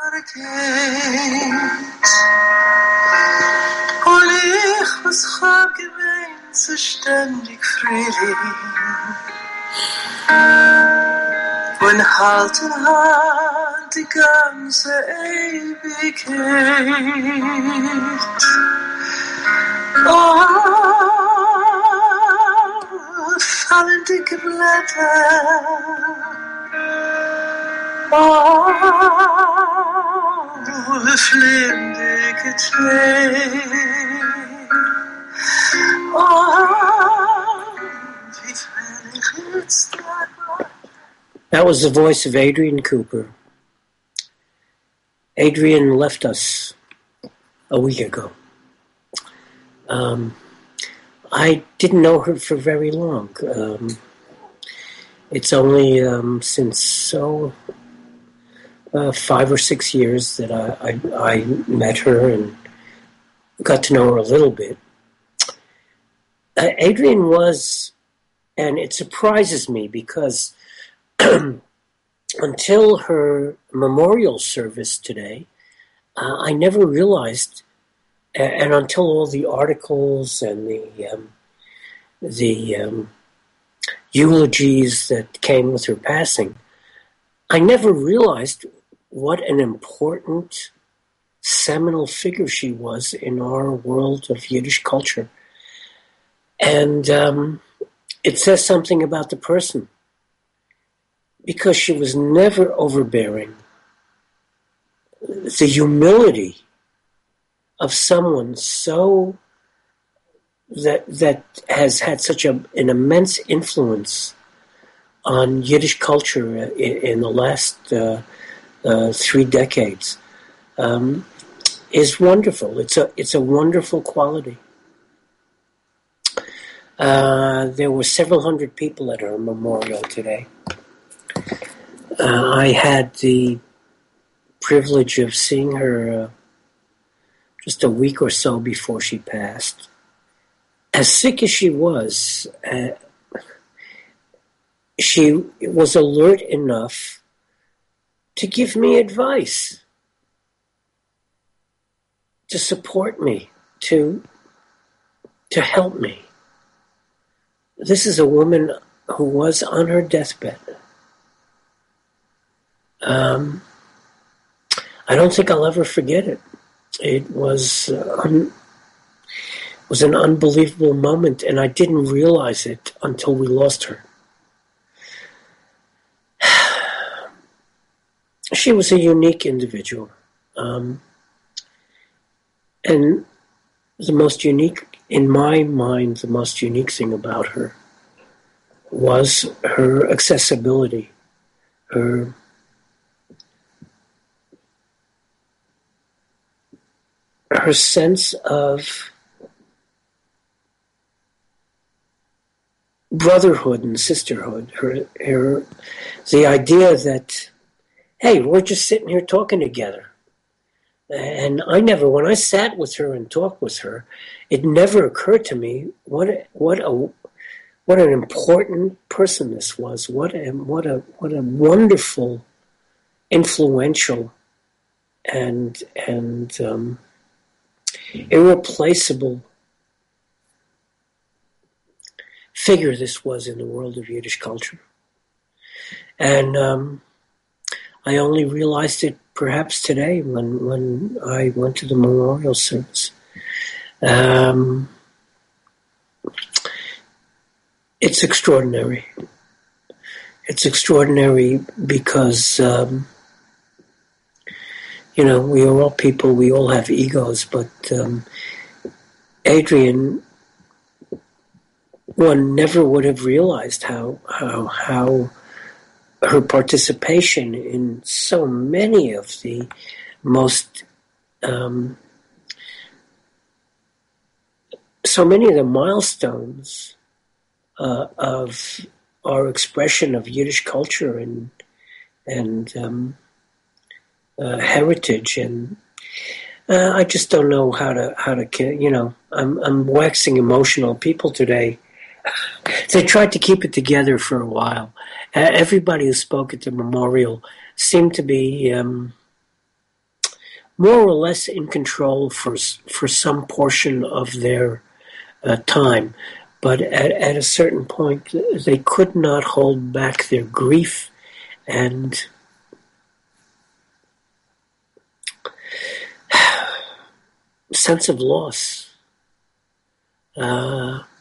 Und ich, was hab gemeint, so ständig Frühling. Und halt in Hand die ganze Ewigkeit. Oh, fallen dicke Blätter. Oh, flinke Tränen. Oh, wie fällig jetzt That was the voice of Adrian Cooper. Adrian left us a week ago. I didn't know her for very long. It's only since 5 or 6 years that I met her and got to know her a little bit. Adrian was, and it surprises me because until her memorial service today, I never realized, and until all the articles and the eulogies that came with her passing, I never realized what an important, seminal figure she was in our world of Yiddish culture. And it says something about the person, because she was never overbearing. The humility of someone so that has had such an immense influence on Yiddish culture in the last 3 decades is wonderful. It's a wonderful quality. There were several hundred people at her memorial today. I had the privilege of seeing her just a week or so before she passed. As sick as she was alert enough to give me advice, to support me, to help me. This is a woman who was on her deathbed. I don't think I'll ever forget it. It was an unbelievable moment, and I didn't realize it until we lost her. She was a unique individual. And the most unique, in my mind, the most unique thing about her was her accessibility, her sense of brotherhood and sisterhood, the idea that, hey, we're just sitting here talking together. And when I sat with her and talked with her, it never occurred to me what an important person this was. What a wonderful, influential, and irreplaceable figure this was in the world of Yiddish culture. And I only realized it perhaps today when I went to the memorial service. It's extraordinary. It's extraordinary because, we are all people, we all have egos, but Adrian, one never would have realized how her participation in so many of the most so many of the milestones of our expression of Yiddish culture and heritage, and I just don't know how to I'm waxing emotional. People today, they tried to keep it together for a while. Everybody who spoke at the memorial seemed to be more or less in control for some portion of their time. But at a certain point, they could not hold back their grief and sense of loss. Well,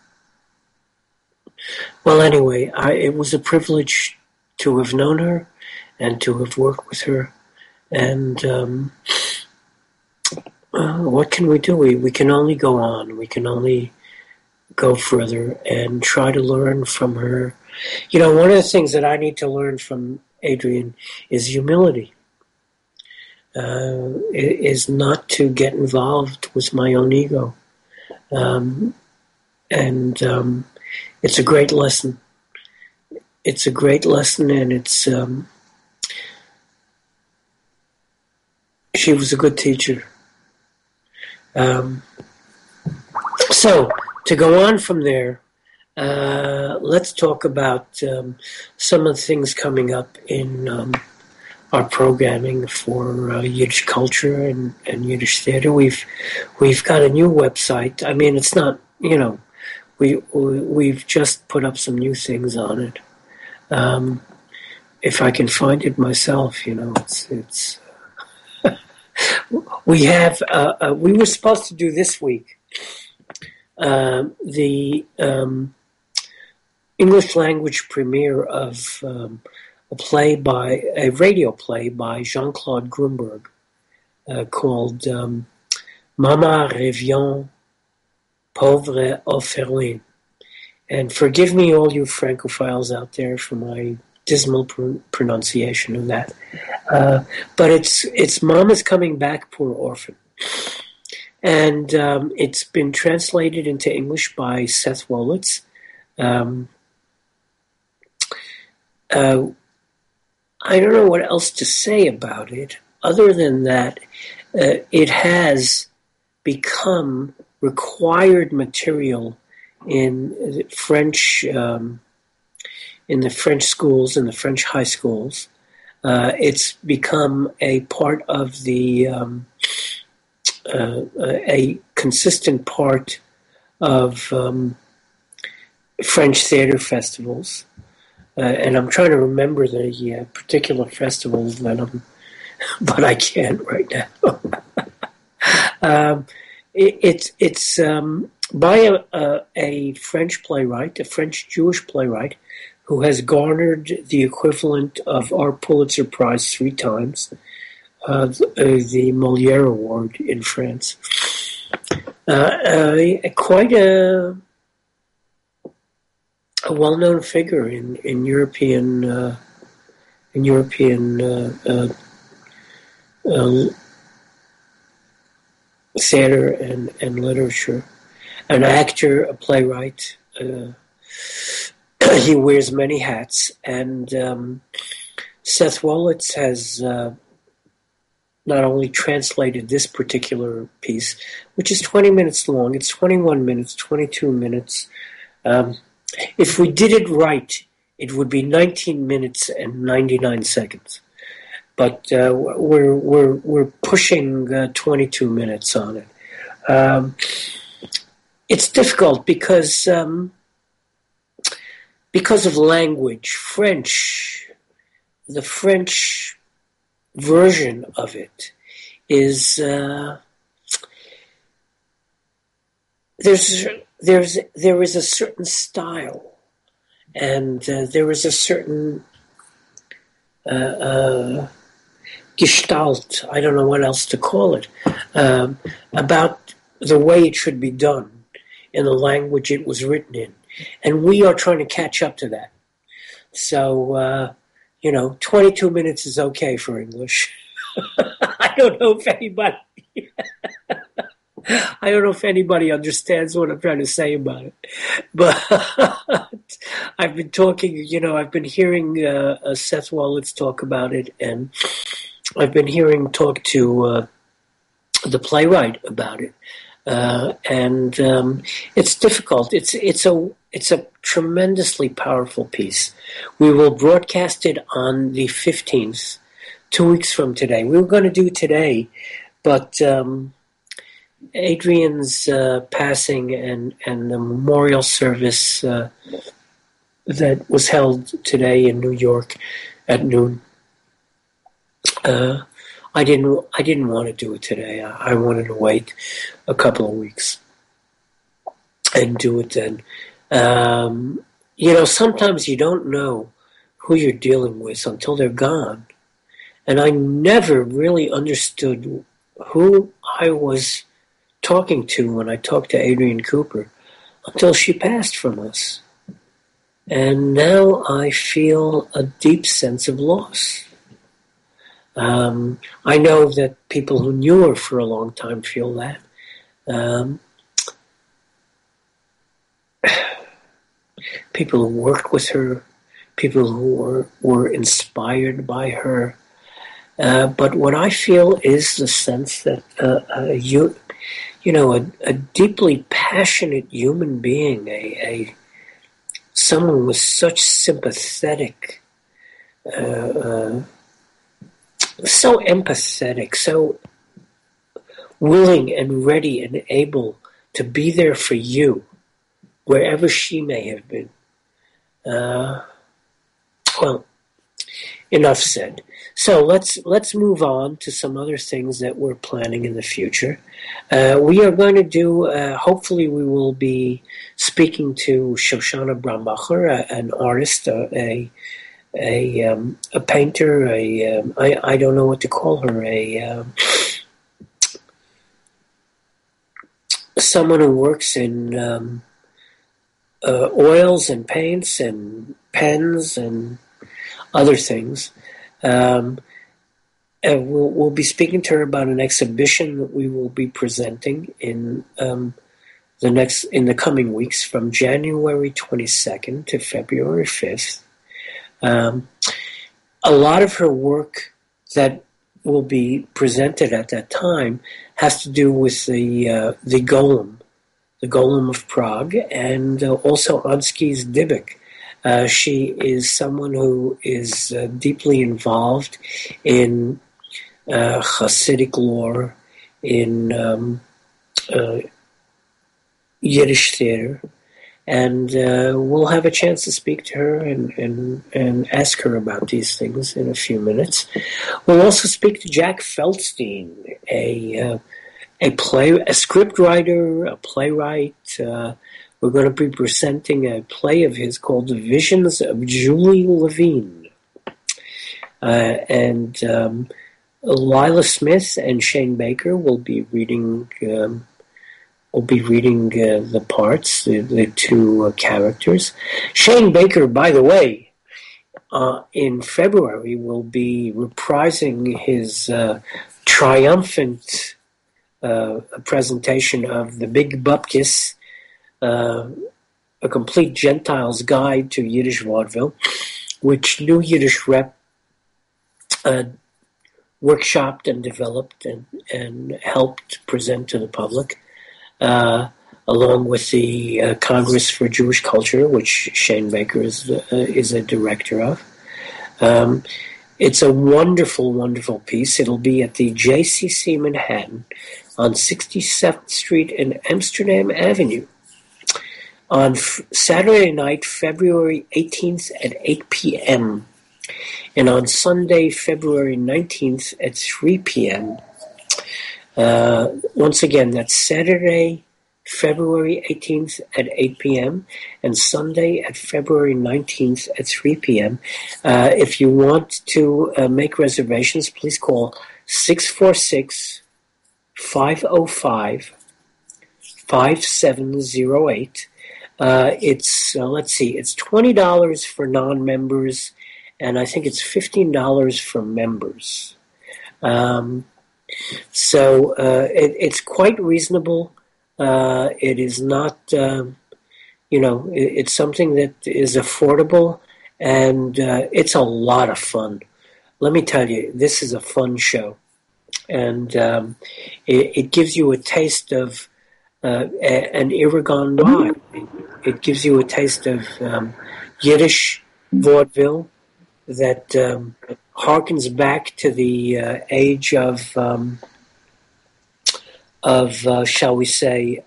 anyway, it was a privilege to have known her and to have worked with her. And what can we do? We can only go on. We can only go further and try to learn from her. You know, one of the things that I need to learn from Adrienne is humility. Is not to get involved with my own ego. It's a great lesson. It's a great lesson, and it's she was a good teacher. So, to go on from there, let's talk about some of the things coming up in our programming for Yiddish culture and Yiddish theater. We've got a new website. I mean, it's not, you know, we've just put up some new things on it. If I can find it myself, you know, it's we have we were supposed to do this week the English language premiere of a radio play by Jean-Claude Grunberg called Mama revient pauvre orpheline. And forgive me, all you Francophiles out there, for my dismal pronunciation of that. But it's Mama's Coming Back, Poor Orphan. And it's been translated into English by Seth Wolitz. I don't know what else to say about it, other than that it has become required material in French, in the French schools, in the French high schools. It's become a part of the a consistent part of French theater festivals. And I'm trying to remember the particular festivals but I can't right now. It's by a French playwright, a French Jewish playwright, who has garnered the equivalent of our Pulitzer Prize 3 times, the Molière Award in France. Quite a well-known figure in European theater and literature. An actor, a playwright. He wears many hats, and Seth Wolitz has not only translated this particular piece, which is 20 minutes long. It's 21 minutes, 22 minutes. If we did it right, it would be 19 minutes and 99 seconds. But we're pushing 22 minutes on it. It's difficult because of language. The French version of it is there is a certain style, and there is a certain gestalt, I don't know what else to call it, about the way it should be done in the language it was written in. And we are trying to catch up to that. So, 22 minutes is okay for English. I don't know if anybody understands what I'm trying to say about it. But I've been talking, I've been hearing Seth Wolitz talk about it, and I've been hearing talk to the playwright about it. And it's difficult. It's a tremendously powerful piece. We will broadcast it on the 15th, 2 weeks from today. We were going to do today, But Adrian's passing and the memorial service that was held today in New York at noon. I didn't want to do it today. I wanted to wait a couple of weeks and do it then. Sometimes you don't know who you're dealing with until they're gone. And I never really understood who I was talking to when I talked to Adrian Cooper until she passed from us. And now I feel a deep sense of loss. I know that people who knew her for a long time feel that. People who worked with her, people who were inspired by her. But what I feel is the sense that a deeply passionate human being, someone with such sympathetic, so empathetic, so willing and ready and able to be there for you, wherever she may have been. Well, enough said. So let's move on to some other things that we're planning in the future. We are going to do. Hopefully, we will be speaking to Shoshana Brambacher, an artist, a painter. I don't know what to call her. Someone who works in oils and paints and pens and other things. We'll be speaking to her about an exhibition that we will be presenting in the coming weeks, from January 22nd to February 5th. A lot of her work that will be presented at that time has to do with the Golem of Prague, and also Ansky's Dybbuk. She is someone who is deeply involved in Hasidic lore, in Yiddish theater, and we'll have a chance to speak to her and ask her about these things in a few minutes. We'll also speak to Jack Feldstein, a scriptwriter, a playwright. We're going to be presenting a play of his called The Visions of Julie Levine. And Lila Smith and Shane Baker will be reading the parts, the two characters. Shane Baker, by the way, in February will be reprising his triumphant presentation of The Big Bupkis, a complete Gentile's guide to Yiddish vaudeville, which New Yiddish Rep workshopped and developed and helped present to the public, along with the Congress for Jewish Culture, which Shane Baker is a director of. It's a wonderful, wonderful piece. It'll be at the JCC Manhattan on 67th Street and Amsterdam Avenue on Saturday night, February 18th at 8 p.m. and on Sunday, February 19th at 3 p.m. Once again, that's Saturday, February 18th at 8 p.m. and Sunday at February 19th at 3 p.m. If you want to make reservations, please call 646-505-5708. It's $20 for non-members, and I think it's $15 for members. So it's quite reasonable. It is not, it's something that is affordable, and it's a lot of fun. Let me tell you, this is a fun show, and it gives you a taste of an era gone by. It gives you a taste of Yiddish vaudeville that harkens back to the age of shall we say,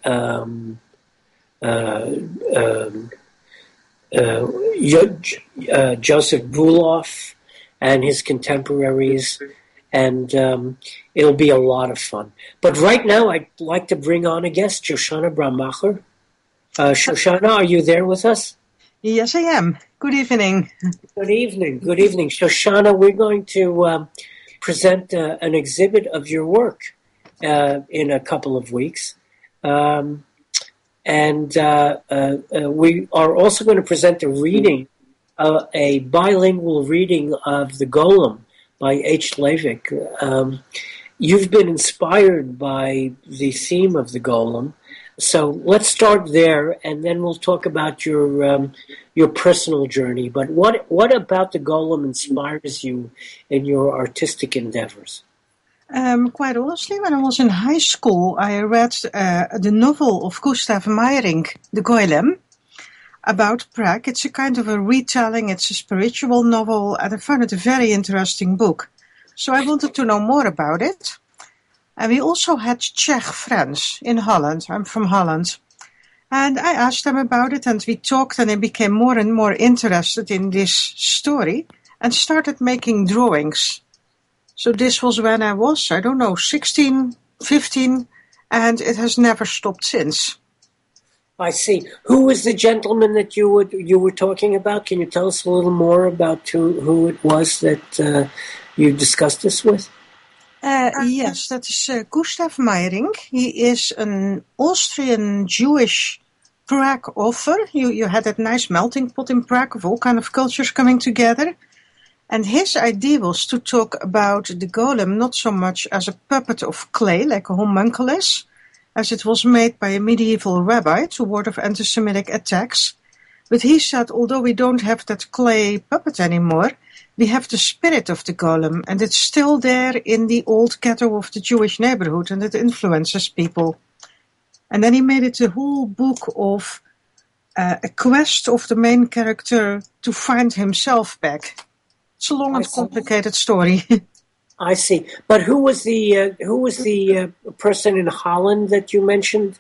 Joseph Buloff and his contemporaries, and it'll be a lot of fun. But right now, I'd like to bring on a guest, Shoshana Braumacher. Shoshana, are you there with us? Yes, I am. Good evening. Good evening. Good evening. Shoshana, we're going to present an exhibit of your work in a couple of weeks. And we are also going to present a reading, a bilingual reading of The Golem by H. Levick. You've been inspired by the theme of The Golem. So let's start there, and then we'll talk about your personal journey. But what about The Golem inspires you in your artistic endeavors? Quite honestly, when I was in high school, I read the novel of Gustav Meyrink, The Golem, about Prague. It's a kind of a retelling, it's a spiritual novel, and I found it a very interesting book. So I wanted to know more about it. And we also had Czech friends in Holland. I'm from Holland. And I asked them about it, and we talked, and I became more and more interested in this story and started making drawings. So this was when I was, 16, 15, and it has never stopped since. I see. Who was the gentleman that you were talking about? Can you tell us a little more about who it was that you discussed this with? Yes, that is Gustav Meyrink. He is an Austrian Jewish Prague author. You had that nice melting pot in Prague of all kind of cultures coming together. And his idea was to talk about the golem not so much as a puppet of clay, like a homunculus, as it was made by a medieval rabbi to ward off anti-Semitic attacks. But he said, although we don't have that clay puppet anymore, we have the spirit of the golem, and it's still there in the old ghetto of the Jewish neighborhood, and it influences people. And then he made it a whole book of a quest of the main character to find himself back. It's a long and complicated story. I see. But who was the person in Holland that you mentioned?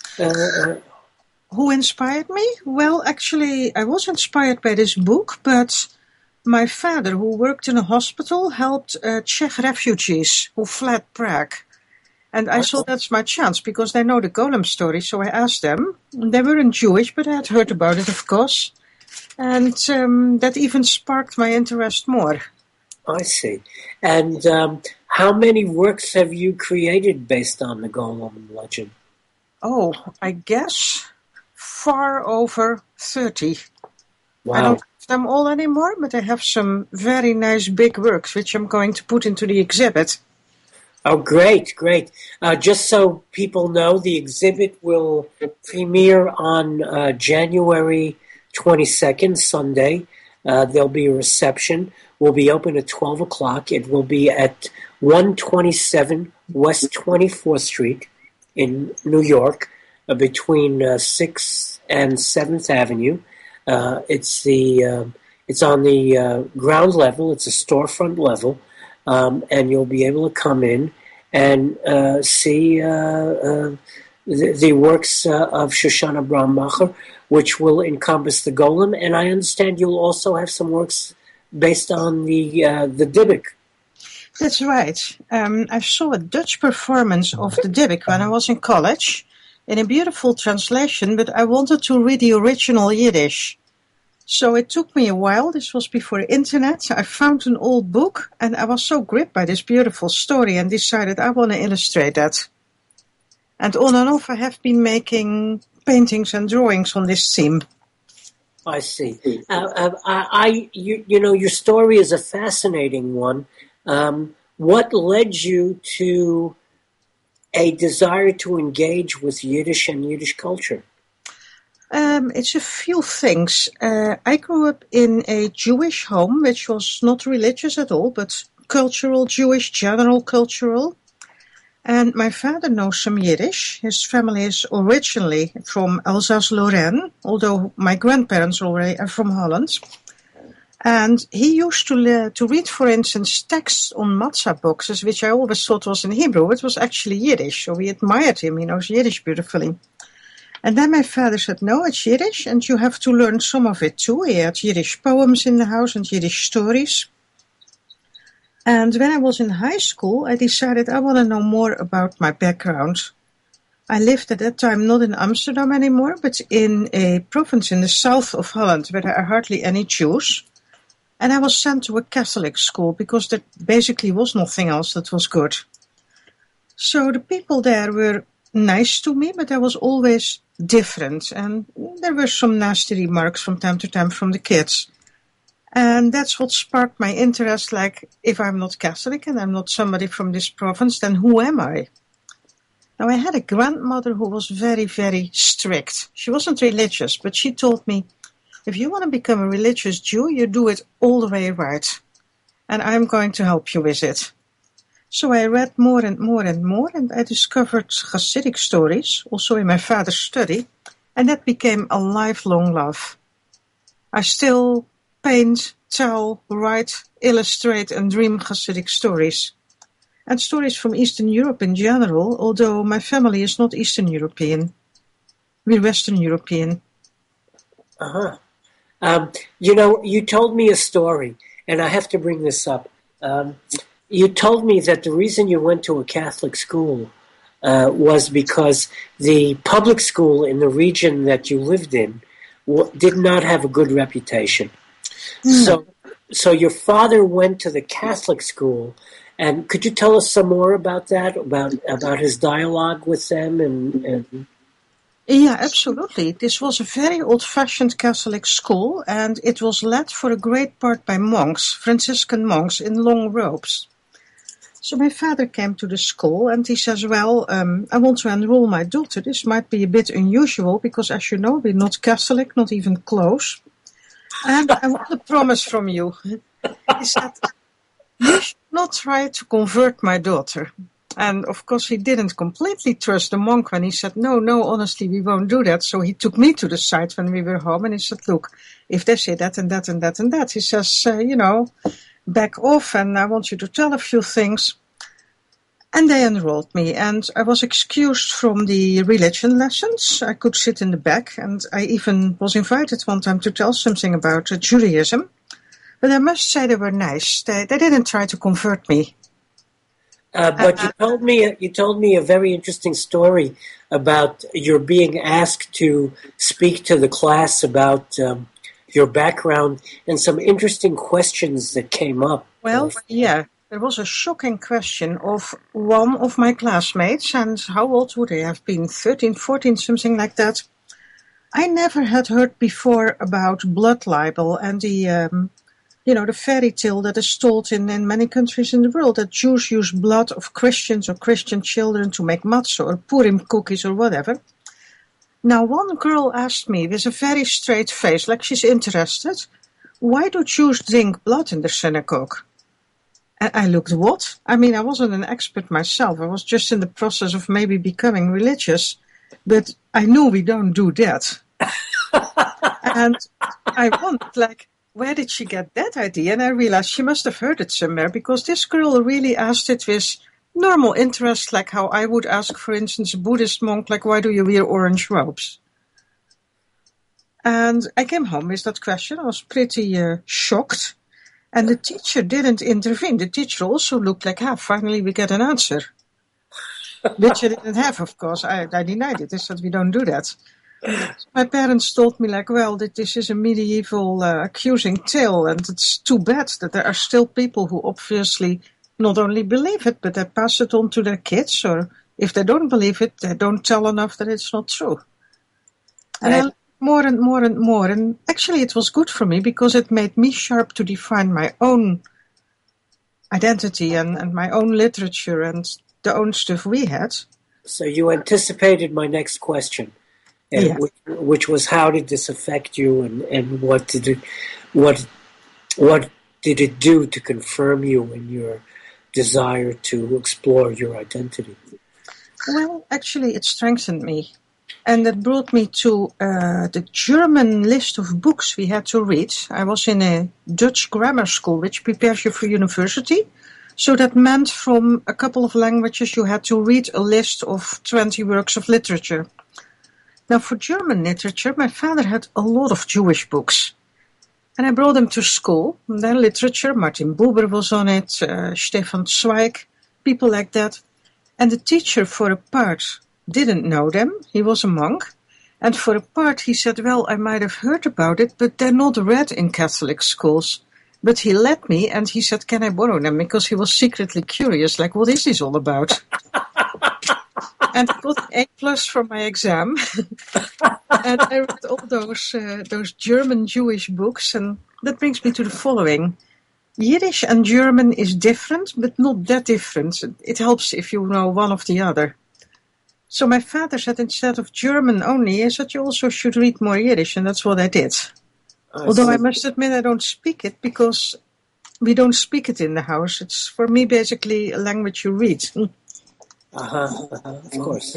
Who inspired me? Well, actually, I was inspired by this book, but my father, who worked in a hospital, helped Czech refugees who fled Prague. And I thought that's my chance, because they know the golem story, so I asked them. They weren't Jewish, but I had heard about it, of course. And that even sparked my interest more. I see. And how many works have you created based on the golem legend? Oh, I guess far over 30. Wow. I don't have them all anymore, but I have some very nice big works, which I'm going to put into the exhibit. Oh, great, great. Just so people know, the exhibit will premiere on January 22nd, Sunday. There'll be a reception. We'll be open at 12 o'clock. It will be at 127 West 24th Street in New York, between 6th and 7th Avenue. It's on the ground level. It's a storefront level, and you'll be able to come in and see the works of Shoshana Braumacher, which will encompass the golem. And I understand you'll also have some works based on the Dybbuk. That's right. I saw a Dutch performance of the Dybbuk when I was in college, in a beautiful translation, but I wanted to read the original Yiddish. So it took me a while. This was before internet. I found an old book, and I was so gripped by this beautiful story and decided I want to illustrate that. And on and off, I have been making paintings and drawings on this theme. I see. Your story is a fascinating one. What led you to a desire to engage with Yiddish and Yiddish culture? It's a few things. I grew up in a Jewish home, which was not religious at all, but cultural Jewish, general cultural. And my father knows some Yiddish. His family is originally from Alsace-Lorraine, although my grandparents already are from Holland. And he used to read, for instance, texts on matzah boxes, which I always thought was in Hebrew. It was actually Yiddish, so we admired him. He knows Yiddish beautifully. And then my father said, no, it's Yiddish, and you have to learn some of it too. He had Yiddish poems in the house and Yiddish stories. And when I was in high school, I decided I want to know more about my background. I lived at that time not in Amsterdam anymore, but in a province in the south of Holland where there are hardly any Jews. And I was sent to a Catholic school because there basically was nothing else that was good. So the people there were nice to me, but I was always different. And there were some nasty remarks from time to time from the kids. And that's what sparked my interest, like, if I'm not Catholic and I'm not somebody from this province, then who am I? Now, I had a grandmother who was very, very strict. She wasn't religious, but she told me, if you want to become a religious Jew, you do it all the way right. And I'm going to help you with it. So I read more and more and more, and I discovered Hasidic stories, also in my father's study, and that became a lifelong love. I still paint, tell, write, illustrate, and dream Hasidic stories. And stories from Eastern Europe in general, although my family is not Eastern European. We're Western European. Uh-huh. You told me a story, and I have to bring this up. You told me that the reason you went to a Catholic school was because the public school in the region that you lived in did not have a good reputation. Mm. So your father went to the Catholic school, and could you tell us some more about that, about his dialogue with them? And Yeah, absolutely. This was a very old-fashioned Catholic school, and it was led for a great part by monks, Franciscan monks in long robes. So my father came to the school and he says, well, I want to enroll my daughter. This might be a bit unusual because, as you know, we're not Catholic, not even close. And I want a promise from you. He said, you should not try to convert my daughter. And of course, he didn't completely trust the monk when he said, no, honestly, we won't do that. So he took me to the side when we were home and he said, look, if they say that and that and that and that, he says, back off and I want you to tell a few things. And they enrolled me and I was excused from the religion lessons. I could sit in the back and I even was invited one time to tell something about Judaism. But I must say they were nice. They didn't try to convert me. But you told me a very interesting story about your being asked to speak to the class about your background and some interesting questions that came up. Well, yeah, there was a shocking question of one of my classmates, and how old would they have been? 13, 14, something like that. I never had heard before about blood libel and the fairy tale that is told in many countries in the world, that Jews use blood of Christians or Christian children to make matzah or Purim cookies or whatever. Now, one girl asked me with a very straight face, like she's interested, why do Jews drink blood in the synagogue? And I looked, what? I mean, I wasn't an expert myself. I was just in the process of maybe becoming religious, but I knew we don't do that. And I wondered, where did she get that idea? And I realized she must have heard it somewhere because this girl really asked it with normal interest, like how I would ask, for instance, a Buddhist monk, why do you wear orange robes? And I came home with that question. I was pretty shocked. And the teacher didn't intervene. The teacher also looked like, finally we get an answer. Which I didn't have, of course. I denied it. I said, we don't do that. My parents told me, that this is a medieval accusing tale, and it's too bad that there are still people who obviously not only believe it, but they pass it on to their kids, or if they don't believe it, they don't tell enough that it's not true. And I learned more and more and more, and actually it was good for me because it made me sharp to define my own identity and my own literature and the own stuff we had. So you anticipated my next question. Yeah. Which was, how did this affect you, and what did it do to confirm you in your desire to explore your identity? Well, actually, it strengthened me. And that brought me to the German list of books we had to read. I was in a Dutch grammar school, which prepares you for university. So that meant from a couple of languages you had to read a list of 20 works of literature. Now for German literature, my father had a lot of Jewish books. And I brought them to school. And then literature, Martin Buber was on it, Stefan Zweig, people like that. And the teacher, for a part, didn't know them. He was a monk. And for a part, he said, well, I might have heard about it, but they're not read in Catholic schools. But he let me, and he said, can I borrow them? Because he was secretly curious, like, what is this all about? And I got an A+ for my exam. And I read all those German Jewish books, and that brings me to the following. Yiddish and German is different, but not that different. It helps if you know one of the other. So my father said instead of German only, he said you also should read more Yiddish, and that's what I did. Although I must admit I don't speak it because we don't speak it in the house. It's for me basically a language you read. Of course,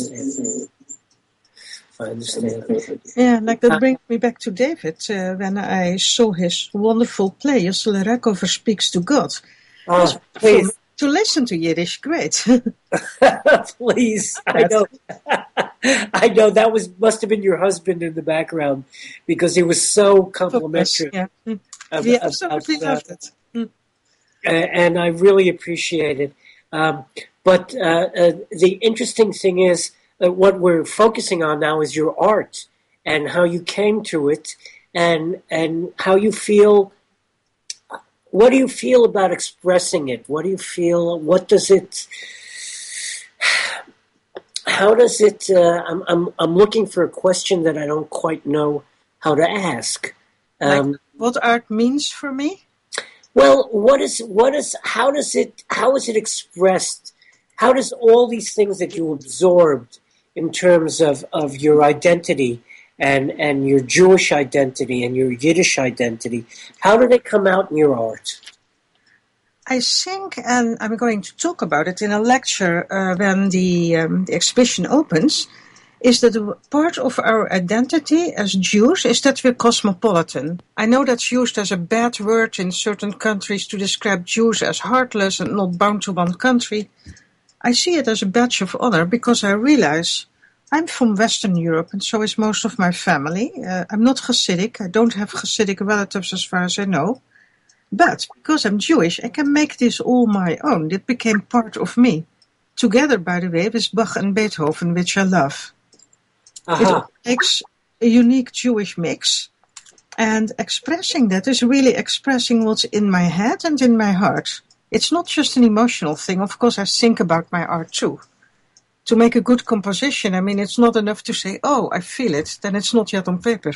I understand. Yeah, like that brings me back to David when I saw his wonderful play, Josele Rakover Speaks to God. Please. To listen to Yiddish, great. Please, I know. I know that must have been your husband in the background because he was so complimentary. Yeah, we absolutely loved it. And I really appreciate it. But the interesting thing is what we're focusing on now is your art and how you came to it and how you feel. What do you feel about expressing it? What do you feel? What does it? How does it? I'm looking for a question that I don't quite know how to ask. Like what art means for me? Well, how is it expressed? How does all these things that you absorbed in terms of your identity and your Jewish identity and your Yiddish identity, how do they come out in your art? I think, and I'm going to talk about it in a lecture when the exhibition opens, is that part of our identity as Jews is that we're cosmopolitan. I know that's used as a bad word in certain countries to describe Jews as heartless and not bound to one country. I see it as a badge of honor because I realize I'm from Western Europe, and so is most of my family. I'm not Hasidic. I don't have Hasidic relatives as far as I know. But because I'm Jewish, I can make this all my own. It became part of me. Together, by the way, with Bach and Beethoven, which I love. It makes a unique Jewish mix. And expressing that is really expressing what's in my head and in my heart. It's not just an emotional thing. Of course, I think about my art too. To make a good composition, I mean, it's not enough to say, oh, I feel it, then it's not yet on paper.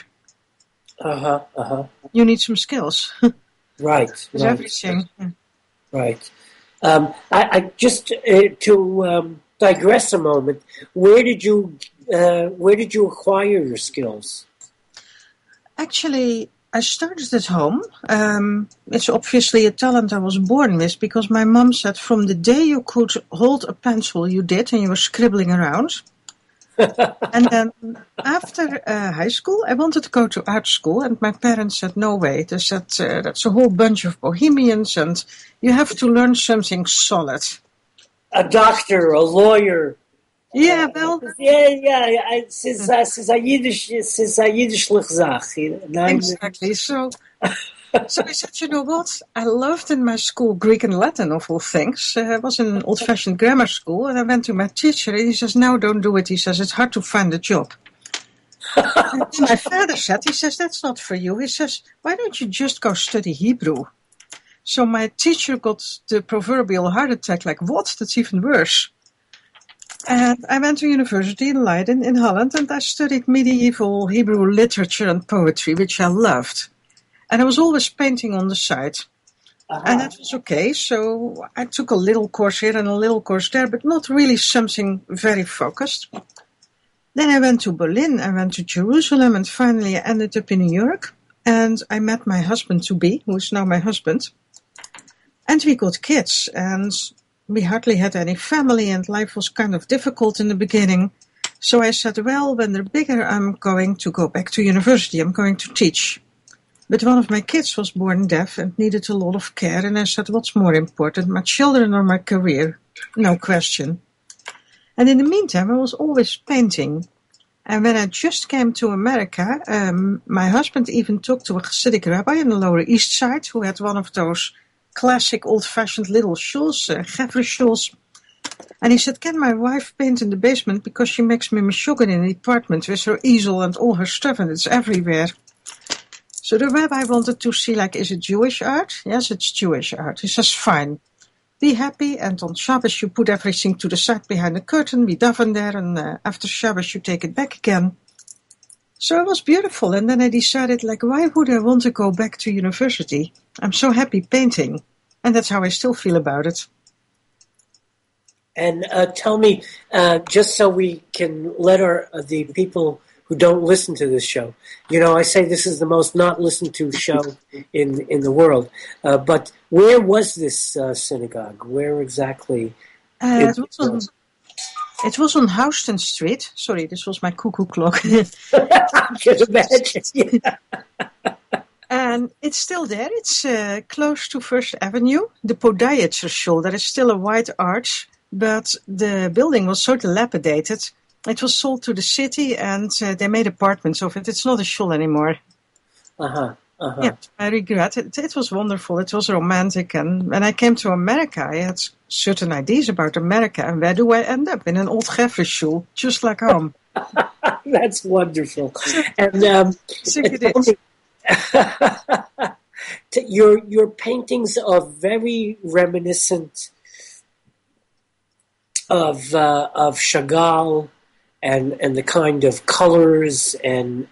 You need some skills. Right. Everything. Right. I just to digress a moment. Where did you acquire your skills? Actually, I started at home. It's obviously a talent I was born with because my mom said from the day you could hold a pencil, you did, and you were scribbling around. And then after high school, I wanted to go to art school, and my parents said, no way. They said, that's a whole bunch of bohemians, and you have to learn something solid. A doctor, a lawyer. Yeah, well... It's a Yiddishlich Zach. Exactly, so I said, you know what? I loved in my school Greek and Latin, of all things. I was in an old-fashioned grammar school, and I went to my teacher, and he says, no, don't do it. He says, it's hard to find a job. And my father said, he says, that's not for you. He says, why don't you just go study Hebrew? So my teacher got the proverbial heart attack, like, what? That's even worse. And I went to university in Leiden, in Holland, and I studied medieval Hebrew literature and poetry, which I loved. And I was always painting on the side. And that was okay. So I took a little course here and a little course there, but not really something very focused. Then I went to Berlin, I went to Jerusalem, and finally I ended up in New York. And I met my husband-to-be, who is now my husband. And we got kids, and we hardly had any family, and life was kind of difficult in the beginning. So I said, well, when they're bigger, I'm going to go back to university. I'm going to teach. But one of my kids was born deaf and needed a lot of care. And I said, what's more important, my children or my career? No question. And in the meantime, I was always painting. And when I just came to America, my husband even talked to a Hasidic rabbi in the Lower East Side who had one of those classic old-fashioned little shuls, Gevre shuls. And he said, can my wife paint in the basement because she makes me mishuggan in the apartment with her easel and all her stuff and it's everywhere. So the rabbi wanted to see, like, is it Jewish art? Yes, it's Jewish art. He says, fine. Be happy, and on Shabbos you put everything to the side behind the curtain, we daven there, and after Shabbos you take it back again. So it was beautiful, and then I decided, like, why would I want to go back to university? I'm so happy painting, and that's how I still feel about it. And tell me, just so we can let the people who don't listen to this show, I say this is the most not listened to show in the world, but where was this synagogue? Where exactly? It was on Houston Street. Sorry, this was my cuckoo clock. I can imagine. Yeah. And it's still there. It's close to First Avenue, the Podiatzer Shul. There is still a white arch, but the building was so dilapidated. It was sold to the city, and they made apartments of it. It's not a shul anymore. Yeah, I regret it. It was wonderful. It was romantic. And when I came to America, I had certain ideas about America. And where do I end up? In an old Gevre shul, just like home. That's wonderful. And your paintings are very reminiscent of Chagall. And the kind of colors and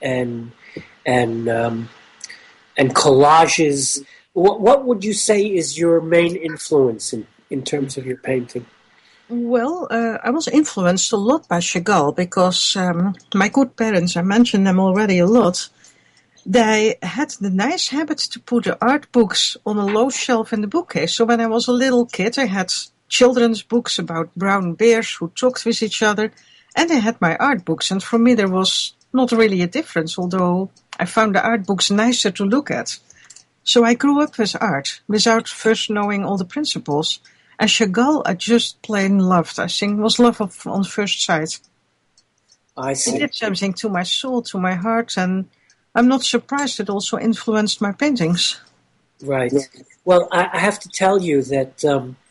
collages. What would you say is your main influence in terms of your painting? Well, I was influenced a lot by Chagall because my good parents, I mentioned them already a lot, they had the nice habit to put the art books on a low shelf in the bookcase. So when I was a little kid, I had children's books about brown bears who talked with each other. And I had my art books, and for me there was not really a difference, although I found the art books nicer to look at. So I grew up with art, without first knowing all the principles. And Chagall I just plain loved. I think was love on first sight. I see. It did something to my soul, to my heart, and I'm not surprised it also influenced my paintings. Right. Well, I have to tell you that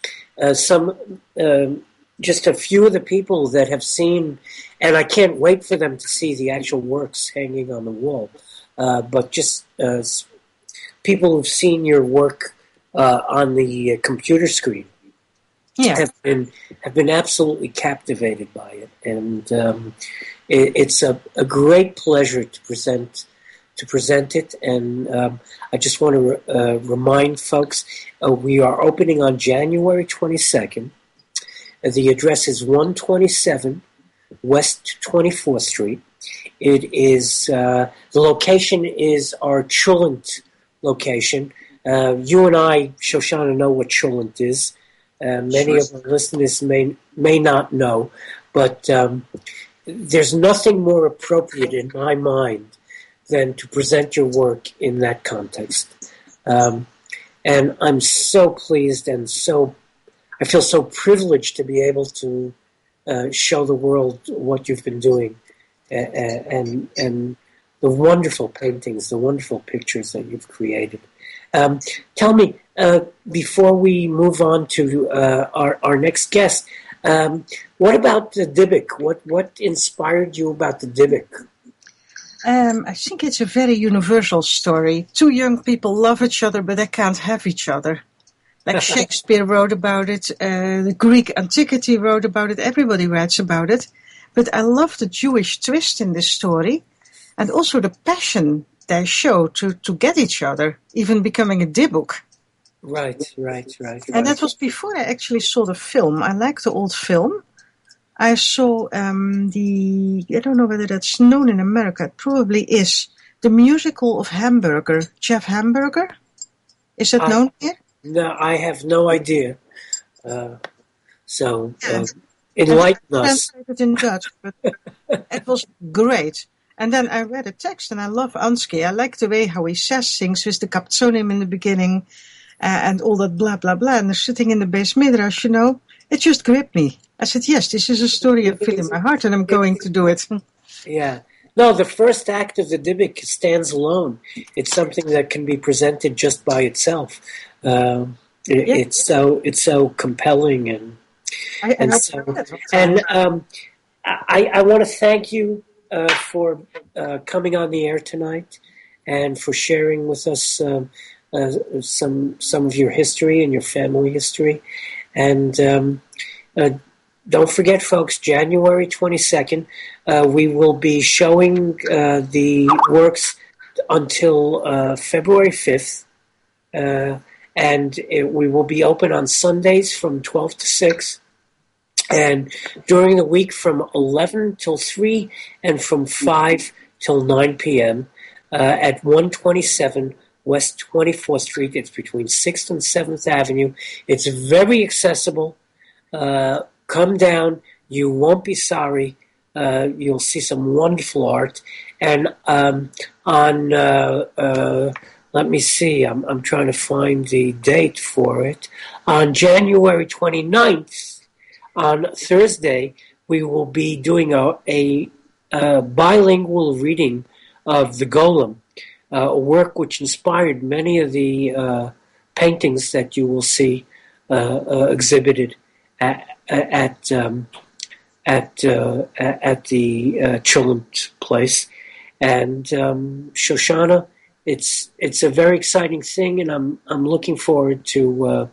just a few of the people that have seen, and I can't wait for them to see the actual works hanging on the wall, but just people who've seen your work on the computer screen have been absolutely captivated by it, and it's a great pleasure to present it. And I just want to remind folks, we are opening on January 22nd. The address is 127 West 24th Street. It is the location is our Cholent location. You and I, Shoshana, know what Cholent is. Many of our listeners may not know, but there's nothing more appropriate in my mind than to present your work in that context. And I'm so pleased and I feel so privileged to be able to show the world what you've been doing and the wonderful paintings, the wonderful pictures that you've created. Tell me, before we move on to our next guest, what about the Dybbuk? What inspired you about the Dybbuk? I think it's a very universal story. Two young people love each other, but they can't have each other. Like Shakespeare wrote about it, the Greek antiquity wrote about it, everybody writes about it. But I love the Jewish twist in this story, and also the passion they show to get each other, even becoming a Dybbuk. Right. And that was before I actually saw the film. I like the old film. I saw I don't know whether that's known in America, it probably is, the musical of Hamburger, Jeff Hamburger. Is that known here? No, I have no idea. Enlighten us. Translated in Dutch, but it was great. And then I read a text, and I love Ansky. I like the way how he says things with the capsonim in the beginning and all that blah, blah, blah. And they're sitting in the base midrash, it just gripped me. I said, yes, this is a story I feel in my heart, and I'm going to do it. Yeah. No, the first act of the Dybbuk stands alone. It's something that can be presented just by itself. It's so compelling I want to thank you for coming on the air tonight and for sharing with us some of your history and your family history. And don't forget, folks, January 22nd, we will be showing the works until February 5th. And we will be open on Sundays from 12 to 6, and during the week from 11 till 3, and from 5 till 9 p.m. At 127 West 24th Street. It's between 6th and 7th Avenue. It's very accessible. Come down. You won't be sorry. You'll see some wonderful art. And let me see. I'm trying to find the date for it. On January 29th, on Thursday, we will be doing a bilingual reading of The Golem, a work which inspired many of the paintings that you will see exhibited at the Cholent place. And Shoshana, it's a very exciting thing, and I'm looking forward to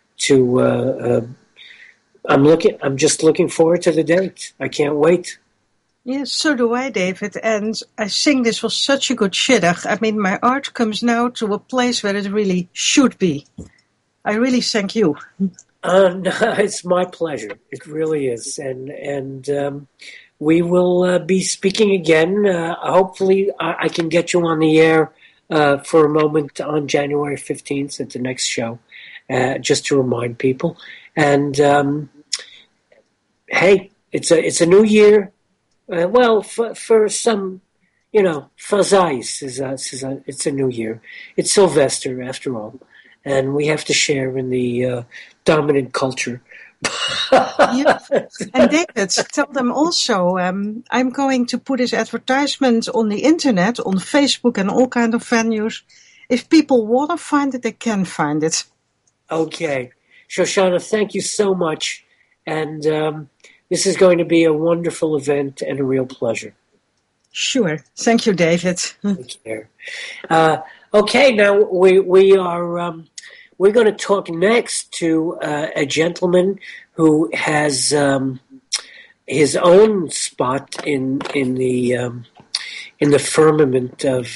I'm just looking forward to the date. I can't wait. Yes, so do I, David. And I think this was such a good shidduch. I mean, my art comes now to a place where it really should be. I really thank you. No, it's my pleasure. It really is, and we will be speaking again. Hopefully, I can get you on the air for a moment on January 15th at the next show, just to remind people. And hey, it's a new year. Well, for some, for Zeiss it's a new year. It's Sylvester after all, and we have to share in the dominant culture. Yeah. And David, tell them also, I'm going to put this advertisement on the internet, on Facebook and all kind of venues. If people want to find it, they can find it. Okay. Shoshana, thank you so much. And this is going to be a wonderful event and a real pleasure. Sure. Thank you, David. Take care. Okay, now we are... we're going to talk next to a gentleman who has his own spot in the firmament of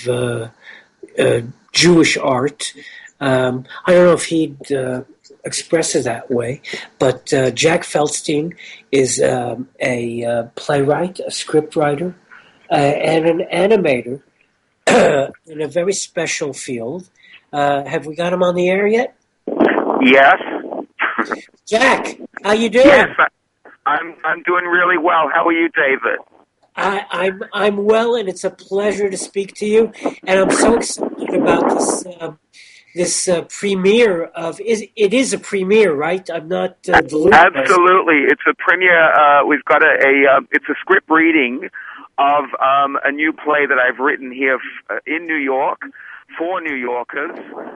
Jewish art. I don't know if he'd express it that way, but Jack Feldstein is a playwright, a scriptwriter, and an animator in a very special field. Have we got him on the air yet? Yes. Jack, how you doing? Yes, I'm doing really well. How are you, David? I'm well, and it's a pleasure to speak to you. And I'm so excited about this premiere of. It is a premiere, right? I'm not deluded. Absolutely, it's a premiere. We've got it's a script reading of a new play that I've written here in New York, for New Yorkers,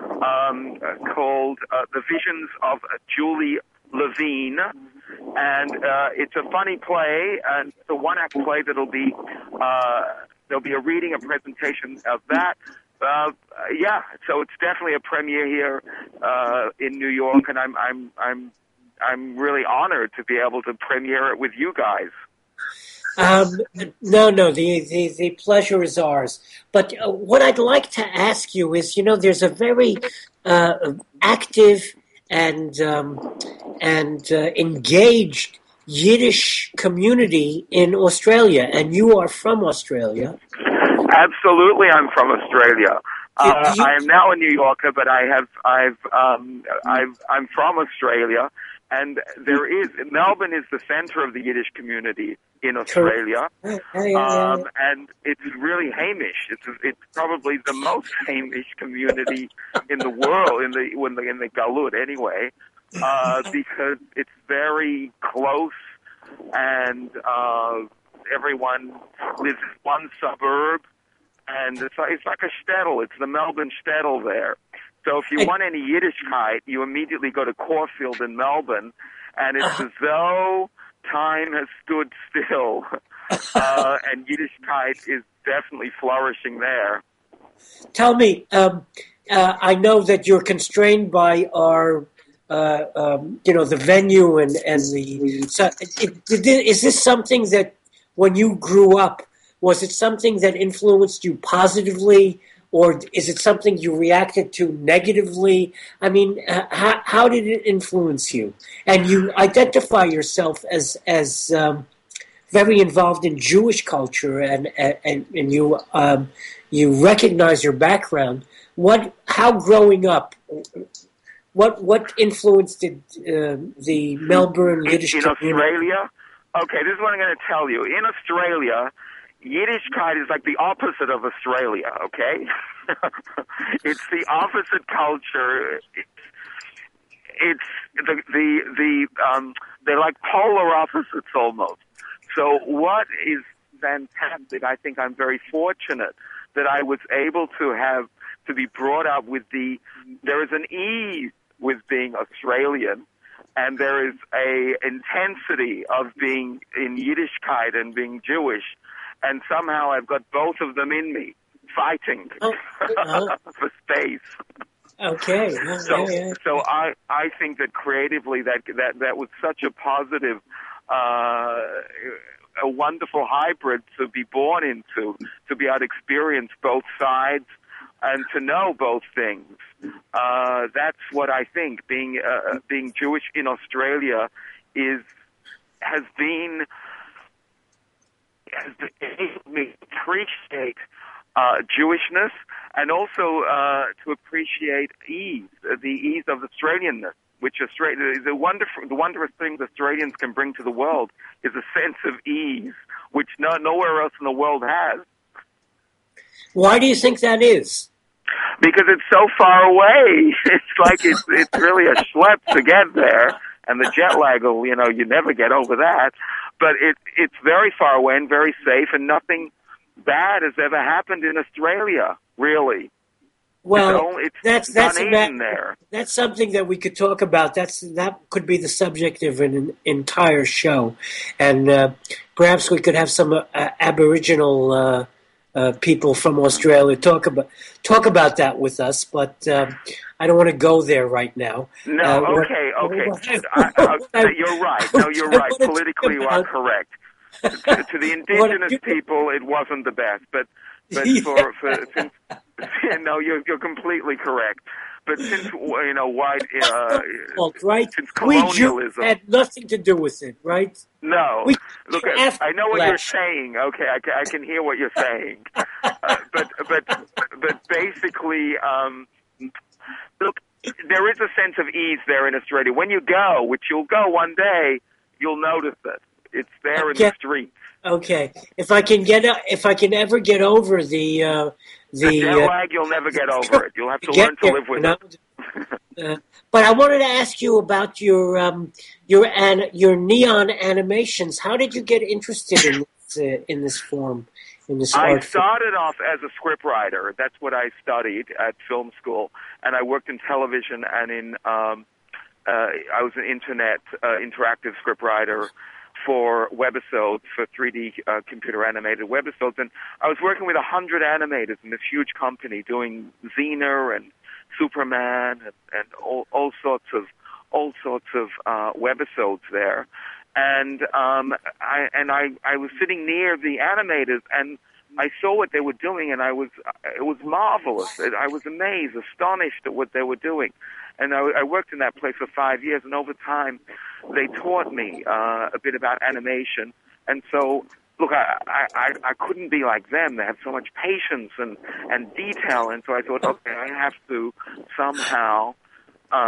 called The Visions of Julie Levine. And it's a funny play, and it's a one-act play that'll be, there'll be a reading, a presentation of that. So it's definitely a premiere here in New York, and I'm really honored to be able to premiere it with you guys. No, the pleasure is ours. But what I'd like to ask you is, there's a very active and engaged Yiddish community in Australia, and you are from Australia. Absolutely, I'm from Australia. I am now a New Yorker, but I'm from Australia, And Melbourne is the center of the Yiddish community in Australia. And it's really Hamish. It's probably the most Hamish community in the world, in the Galut anyway, because it's very close and, everyone lives in one suburb, and it's like a shtetl. It's the Melbourne shtetl there. So if you want any Yiddishkeit, you immediately go to Caulfield in Melbourne, and it's as though time has stood still, and Yiddishkeit is definitely flourishing there. Tell me, I know that you're constrained by our the venue and the. So is this something that, when you grew up, was it something that influenced you positively, or is it something you reacted to negatively? I mean, how did it influence you? And you identify yourself as very involved in Jewish culture, and you recognize your background. How growing up? What influence did the Melbourne Yiddish community? In Australia? Okay, this is what I'm going to tell you. In Australia, Yiddishkeit is like the opposite of Australia, okay? It's the opposite culture. They're like polar opposites almost. So what is fantastic, I think I'm very fortunate that I was able to be brought up with there is an ease with being Australian, and there is a intensity of being in Yiddishkeit and being Jewish, and somehow I've got both of them in me, fighting for space. Okay. So I think that creatively that was such a positive, a wonderful hybrid to be born into, to be able to experience both sides and to know both things. That's what I think being Jewish in Australia has made me appreciate Jewishness, and also to appreciate the ease of Australianness, which the wondrous things Australians can bring to the world is a sense of ease, which nowhere else in the world has. Why do you think that is? Because it's so far away. It's like it's really a schlep to get there, and the jet lag will, you never get over that. But it's very far away and very safe, and nothing bad has ever happened in Australia, really. Well, that's there. That's something that we could talk about. That could be the subject of an entire show, and perhaps we could have some Aboriginal people from Australia talk about that with us. But I don't want to go there right now. No, okay. You're right. No, you're right. Politically, you are correct. To the indigenous people, it wasn't the best, but no, you're completely correct. But since white, right? Since colonialism, we Jews had nothing to do with it, right? No, look, I know what you're saying. Okay, I can hear what you're saying. But basically, look, there is a sense of ease there in Australia. When you go, which you'll go one day, you'll notice it. It's there in the streets. Okay, if I can ever get over the jet lag, you'll never get over it. You'll have to learn to live with it. But I wanted to ask you about your neon animations. How did you get interested in this form, in this art? I started off as a scriptwriter. That's what I studied at film school, and I worked in television and in. I was an internet interactive scriptwriter for webisodes, for 3D computer animated webisodes, and I was working with 100 animators in this huge company doing Xena and Superman and all sorts of webisodes there, and I was sitting near the animators, and I saw what they were doing, and it was marvelous. I was amazed, astonished at what they were doing. And I worked in that place for 5 years, and over time, they taught me a bit about animation. And so, look, I couldn't be like them. They have so much patience and detail. And so I thought, okay, I have to somehow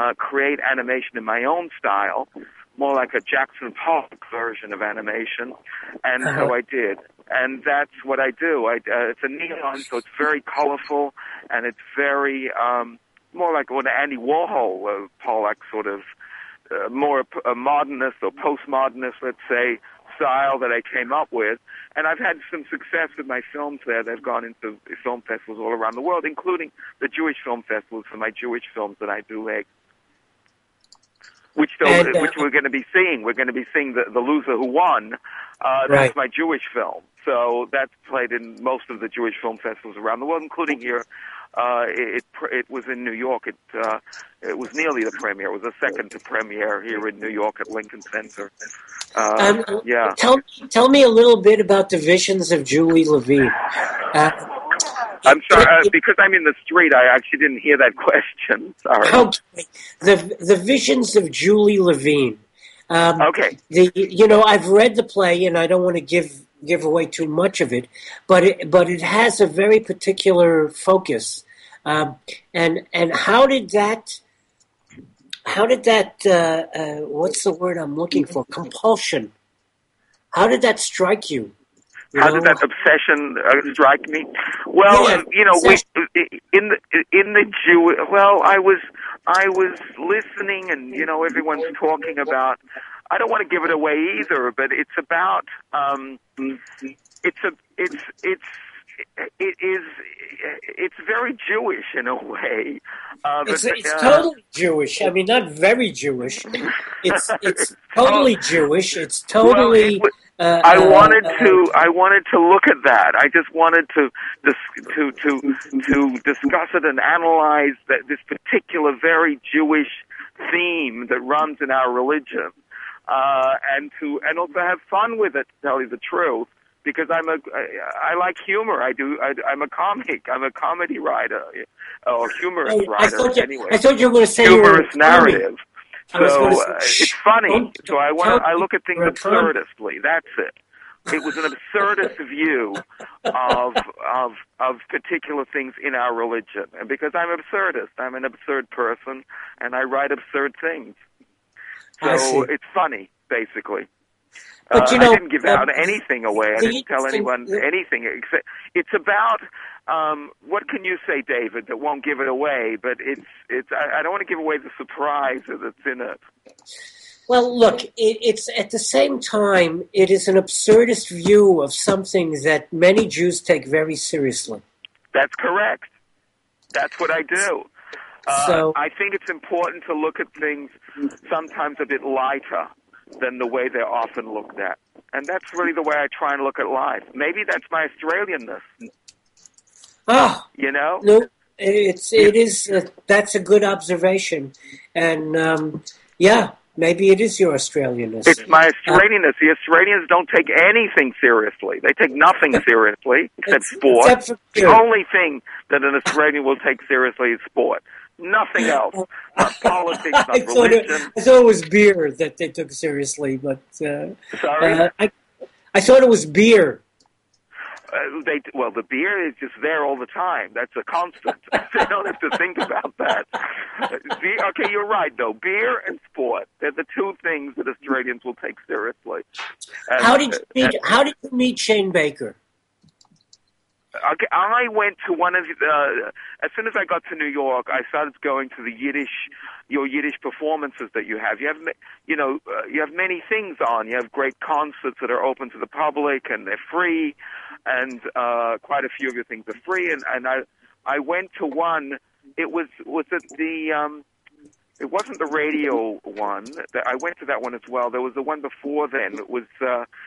create animation in my own style, more like a Jackson Pollock version of animation, and so I did. And that's what I do. It's a neon, so it's very colorful, and it's very more like what Andy Warhol, Pollock sort of, more a modernist or postmodernist, let's say, style that I came up with. And I've had some success with my films there. They've gone into film festivals all around the world, including the Jewish film festivals for my Jewish films that I do make. Which we're going to be seeing. We're going to be seeing the Loser Who Won. That's my Jewish film. So that's played in most of the Jewish film festivals around the world, including here. It was in New York. It was nearly the premiere. It was the second to premiere here in New York at Lincoln Center. Yeah. Tell me a little bit about the visions of Julie Levine. I'm sorry, because I'm in the street, I actually didn't hear that question. Sorry. Okay. The visions of Julie Levine. Okay. I've read the play, and I don't want to give away too much of it, but it has a very particular focus. And how did that? What's the word I'm looking for? Compulsion. How did that strike you? How did that obsession strike me? Well, in the Jew. Well, I was listening, and everyone's talking about. I don't want to give it away either, but it's about. It's very Jewish in a way. It's totally Jewish. I mean, not very Jewish. It's totally Jewish. It's totally. I wanted to look at that. I just wanted to discuss it and analyze this particular very Jewish theme that runs in our religion, and also have fun with it. To tell you the truth, because I like humor. I'm a comic. I'm a comedy writer or humorous writer. Anyway, I thought you were going to say humorous narrative. So it's funny. So I look at things absurdistly. That's it. It was an absurdist view of particular things in our religion, and because I'm absurdist, I'm an absurd person, and I write absurd things. So it's funny, basically. But I didn't give out anything away. I didn't tell anyone anything. Except it's about what can you say, David, that won't give it away? But it's. I don't want to give away the surprise that's in it. Well, look, it's at the same time, it is an absurdist view of something that many Jews take very seriously. That's correct. That's what I do. So I think it's important to look at things sometimes a bit lighter than the way they're often looked at. And that's really the way I try and look at life. Maybe that's my Australianness. No, it is. That's a good observation. And, maybe it is your Australianness. It's my Australianness. The Australians don't take anything seriously. They take nothing seriously except sport. The only thing that an Australian will take seriously is sport. Nothing else. Not politics, not religion. I thought it was beer that they took seriously, but... Sorry? I thought it was beer. The beer is just there all the time. That's a constant. They don't have to think about that. Okay, you're right, though. Beer and sport. They're the two things that Australians will take seriously. How did you meet Shane Baker? Okay, I went to one of as soon as I got to New York, I started going to your Yiddish performances that you have. You have many things on. You have great concerts that are open to the public and they're free, and quite a few of your things are free. And I went to one. It was it the it wasn't the radio one. I went to that one as well. There was the one before then. It was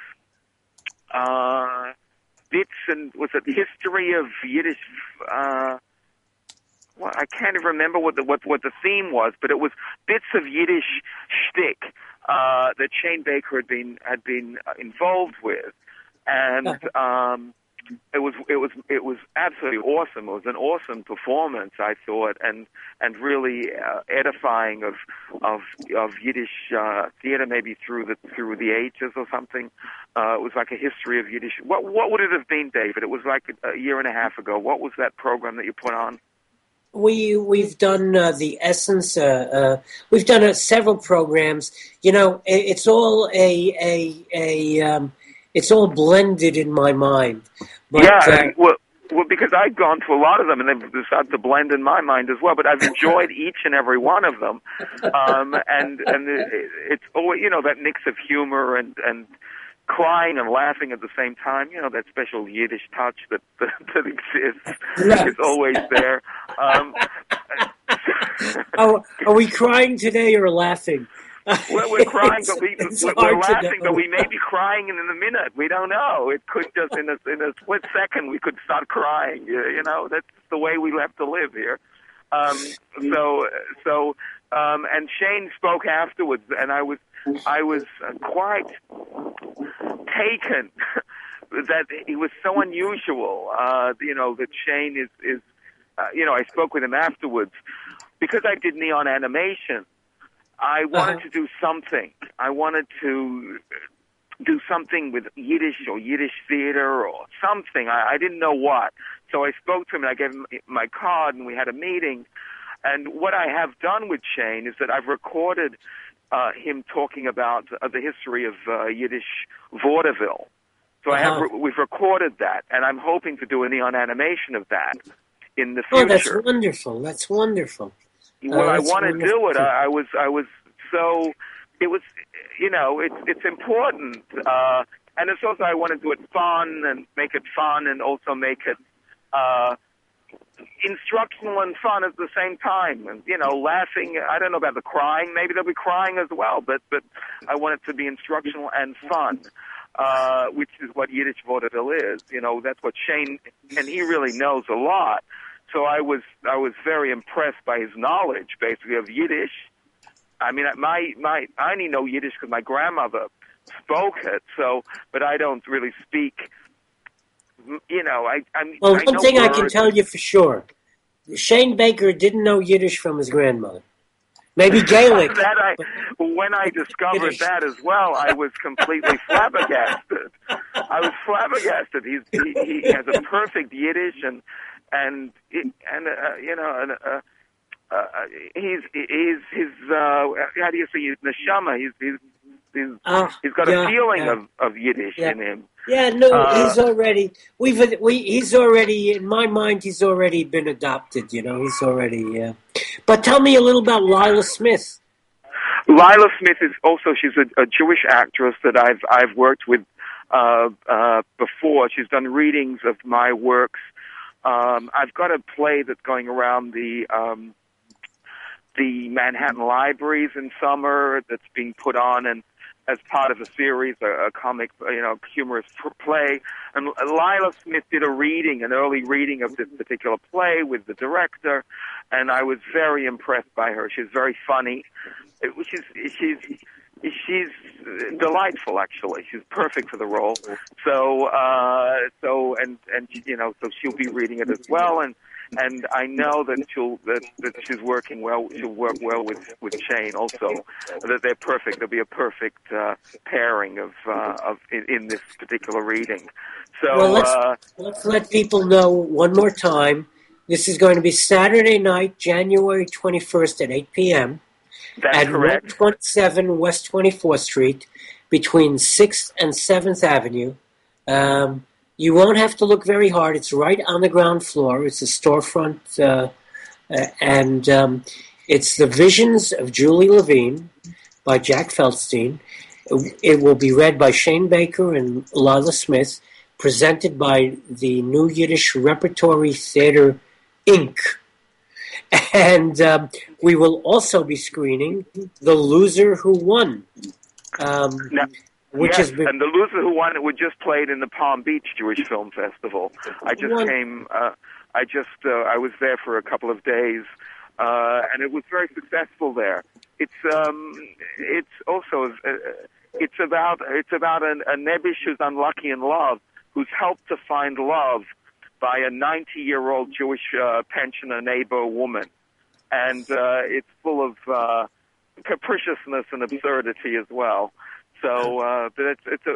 bits and was it history of Yiddish? I can't even remember what the theme was, but it was bits of Yiddish shtick that Shane Baker had been involved with, and it was absolutely awesome. It was an awesome performance, I thought, and really edifying of Yiddish theater, maybe through the ages or something. It was like a history of Yiddish. What would it have been, David? It was like a year and a half ago. What was that program that you put on? we've done the Essence. We've done several programs. It's all it's all blended in my mind. But, well, because I've gone to a lot of them, and they've started to blend in my mind as well. But I've enjoyed each and every one of them, and it's always that mix of humor and crying and laughing at the same time. That special Yiddish touch that exists is always there. Are we crying today or laughing? Well, we're crying, but we're laughing, but we may be crying in a minute. We don't know. It could just in a split second we could start crying. That's the way we have to live here. And Shane spoke afterwards, and I was quite taken that he was so unusual. That Shane is. I spoke with him afterwards because I did neon animation. I wanted to do something. I wanted to do something with Yiddish or Yiddish theater or something. I didn't know what. So I spoke to him, and I gave him my card, and we had a meeting. And what I have done with Shane is that I've recorded him talking about the history of Yiddish vaudeville. So we've recorded that, and I'm hoping to do a neon animation of that in the future. Oh, that's wonderful. That's wonderful. Well, I want to do it. I was so. It was, it's important, and it's also I want to do it fun and make it fun, and also make it instructional and fun at the same time. And laughing. I don't know about the crying. Maybe there'll be crying as well, but I want it to be instructional and fun. Which is what Yiddish vaudeville is. That's what Shane, and he really knows a lot. So I was very impressed by his knowledge, basically, of Yiddish. I mean, I only know Yiddish because my grandmother spoke it. But I don't really speak. One thing I can tell you for sure: Shane Baker didn't know Yiddish from his grandmother. Maybe Gaelic. When I discovered Yiddish. That as well, I was completely flabbergasted. He has a perfect Yiddish he's how do you say, his neshama. He's got a feeling of Yiddish in him. Yeah, no, he's already. He's already in my mind. He's already been adopted. He's already. But tell me a little about Lila Smith. Lila Smith is also. She's a Jewish actress that I've worked with before. She's done readings of my works. I've got a play that's going around the Manhattan libraries in summer that's being put on and as part of a series, a comic, humorous play. And Lila Smith did an early reading of this particular play with the director, and I was very impressed by her. She's very funny. She's delightful, actually. She's perfect for the role. So she'll be reading it as well, and I know that that she's working well. She'll work well with Shane also. That they're perfect. There'll be a perfect pairing of in this particular reading. So let's let people know one more time. This is going to be Saturday night, January 21st at 8 p.m. That's at correct. 127 West 24th Street, between 6th and 7th Avenue. You won't have to look very hard. It's right on the ground floor. It's a storefront, and it's The Visions of Julie Levine by Jack Feldstein. It will be read by Shane Baker and Lila Smith, presented by the New Yiddish Repertory Theater, Inc., and we will also be screening The Loser Who Won. And The Loser Who Won, we just played in the Palm Beach Jewish Film Festival. I was there for a couple of days, and it was very successful there. It's about a Nebish who's unlucky in love, who's helped to find love by a 90-year-old Jewish pensioner neighbor woman. And it's full of capriciousness and absurdity as well. So, but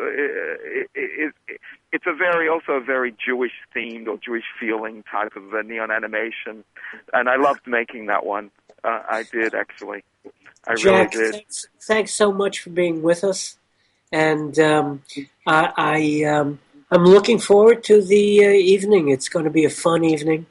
it's a very Jewish themed or Jewish feeling type of neon animation, and I loved making that one. I did actually. I Jack, really did. Thanks so much for being with us, and I'm looking forward to the evening. It's going to be a fun evening.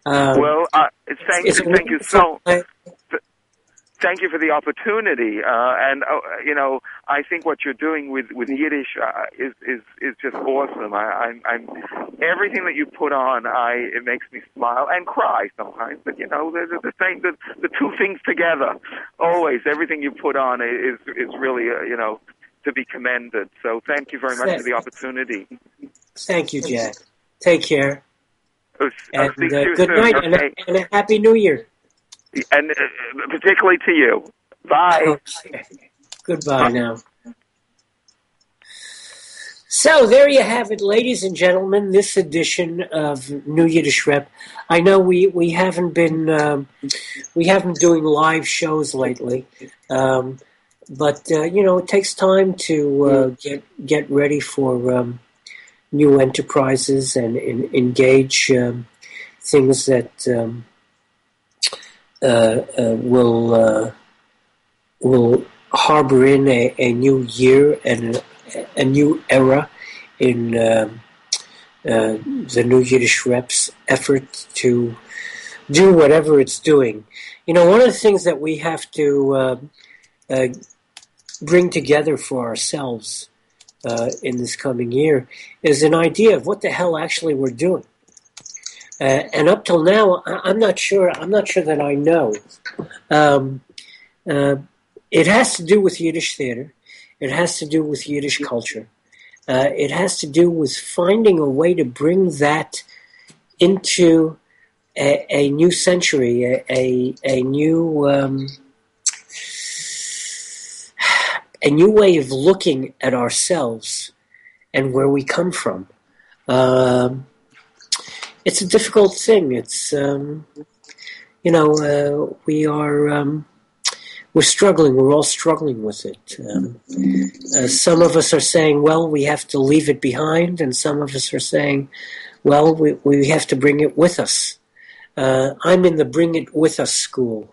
Thank you for the opportunity, and I think what you're doing with Yiddish is just awesome. I'm everything that you put on. It makes me smile and cry sometimes. But they're the same. The two things together. Always, everything you put on is really to be commended. So thank you very much for the opportunity. Thank you, Jack. Take care. I'll speak to you good soon. night, Okay? and a happy New Year. And particularly to you. Bye. Okay. Goodbye now. So there you have it, ladies and gentlemen, this edition of New Yiddish Rep. I know we haven't been doing live shows lately, but it takes time to get ready for new enterprises and engage things that will harbor in a new year and a new era in the New Yiddish Rep's effort to do whatever it's doing. One of the things that we have to bring together for ourselves in this coming year is an idea of what the hell actually we're doing. And up till now, I'm not sure that I know. It has to do with Yiddish theater. It has to do with Yiddish culture. It has to do with finding a way to bring that into a new century, a new way of looking at ourselves and where we come from. It's a difficult thing. It's we're struggling. We're all struggling with it. Some of us are saying, well, we have to leave it behind, and some of us are saying, well, we have to bring it with us. I'm in the bring it with us school.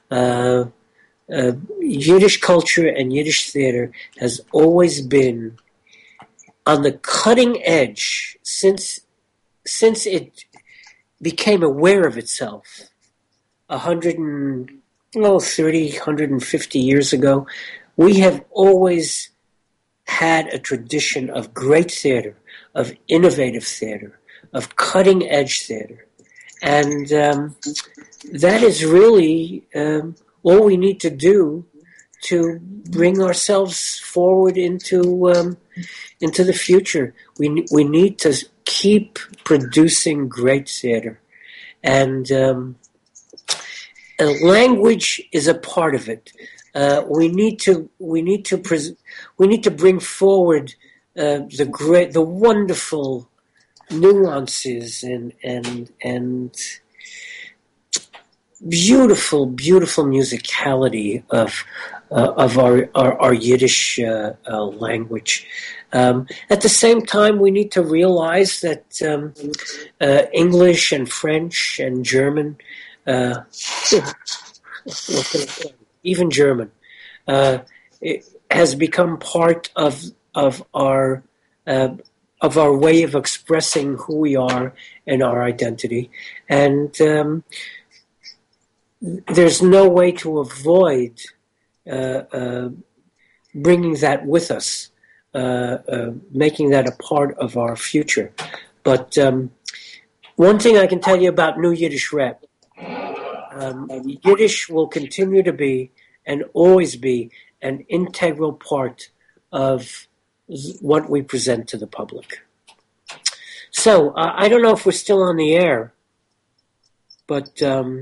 Yiddish culture and Yiddish theater has always been on the cutting edge since it became aware of itself 130, 150 years ago. We have always had a tradition of great theater, of innovative theater, of cutting edge theater. And that is really all we need to do to bring ourselves forward into the future. We need to keep producing great theater, and language is a part of it. We need to bring forward the wonderful nuances and beautiful musicality of our Yiddish language. At the same time, we need to realize that English and French and German, even German, it has become part of our way of expressing who we are and our identity, and there's no way to avoid bringing that with us, making that a part of our future. But one thing I can tell you about New Yiddish Rep, Yiddish will continue to be and always be an integral part of what we present to the public. So I don't know if we're still on the air, but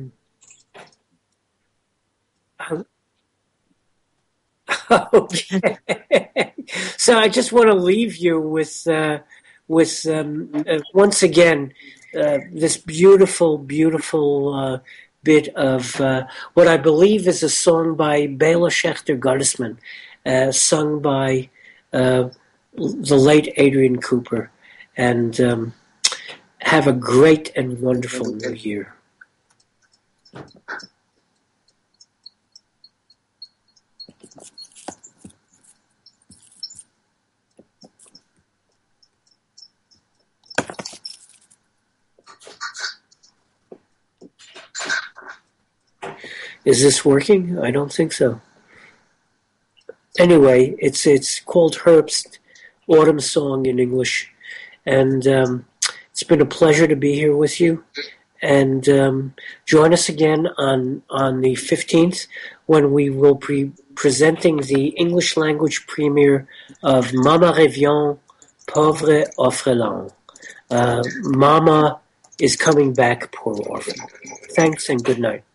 okay. So I just want to leave you with once again this beautiful bit of what I believe is a song by Bela Schechter Gottesman, sung by the late Adrian Cooper, and have a great and wonderful new year. Is this working? I don't think so. Anyway, it's called Herbst, Autumn Song in English, and it's been a pleasure to be here with you. And join us again on the 15th when we will be presenting the English language premiere of Mama revient, pauvre orphelin. Mama is coming back, poor orphan. Thanks and good night.